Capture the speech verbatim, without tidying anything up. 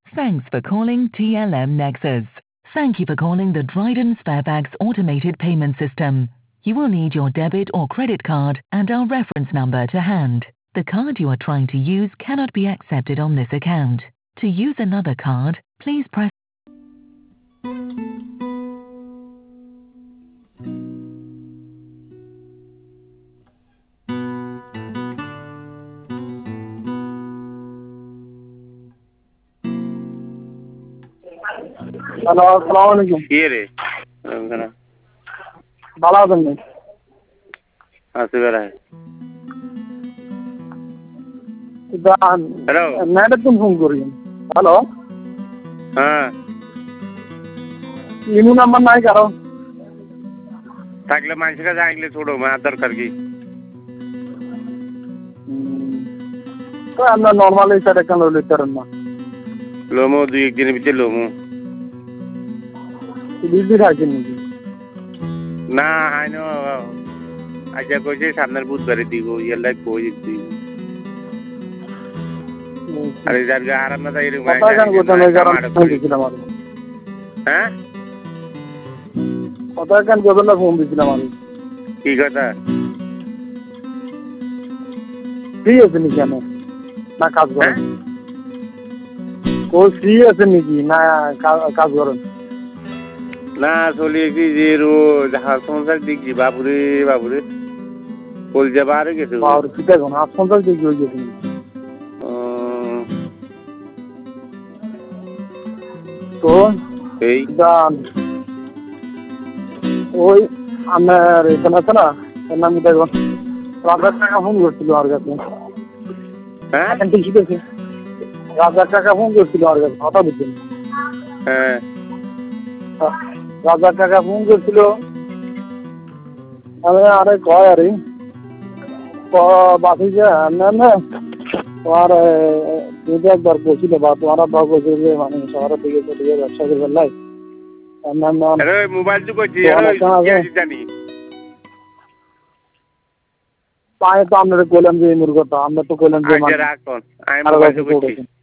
Thanks for calling T L M Nexus. Thank you for calling the Dryden Sparebags automated payment system. You will need your debit or credit card and our reference number to hand. The card you are trying to use cannot be accepted on this account. To use another card, please press hello, আসসালামু আলাইকুম। কি রে ওখানে ভালো আছেন নি? আছি বেড়ায়। দান হ্যালো ম্যাডাম তুমি ফোন করি। হ্যালো, হ্যাঁ ইনু নাম্বার নাই কারো? থাকলে মানুষের কাছে আইলে ছোড়ো মার দরকার কি? তো আমরা নর্মালি সেটা কেন লিখতে পারেন না? লোমো দুই একদিনের ভিতরে লোমো বিজি থাকেন নাকি? না আইন আজকে কইছে সামনের বুধবারে দিব ইয়ালাই কই দিব আরে যার আরাম না তাই এরকম কথা কেন গোটানো কারণ ফোন দিছিলাম আমি। হ্যাঁ কথা কেন গোটানো ফোন দিছিলাম আমি। কি কথা? ফ্রি আছেন নাকি কেন? না কাজ করেন? ও ফ্রি আছেন নাকি না কাজ করেন? না চলি কি যে রো যাহা সংসার দিক বাবুরে বাবুরে বল যাবা আর গেছে আর কি দেখো না সংসার দিক হয়ে গেছে। তো এই দান ওই আমার এখানে আছে না এর নাম কি দেখো রাজার টাকা ফোন করছিল আর কাছে। হ্যাঁ ঠিক আছে, রাজার টাকা ফোন করছিল আর কাছে কথা বুঝছেন? হ্যাঁ রাজার টাকা ফোন করছিল আমি আরে কয় আরে বাকি যে না না তোমার যদি একবার বলছিল বা তোমার আব্বা বলছিল যে মানে শহরের দিকে চলে গিয়ে ব্যবসা করবে লাই মোবাইল তো করছি জানি পায়ে তো আমরা কইলাম যে এই মুরগটা আমরা তো কইলাম যে রাখুন আমি মোবাইল তো করছি।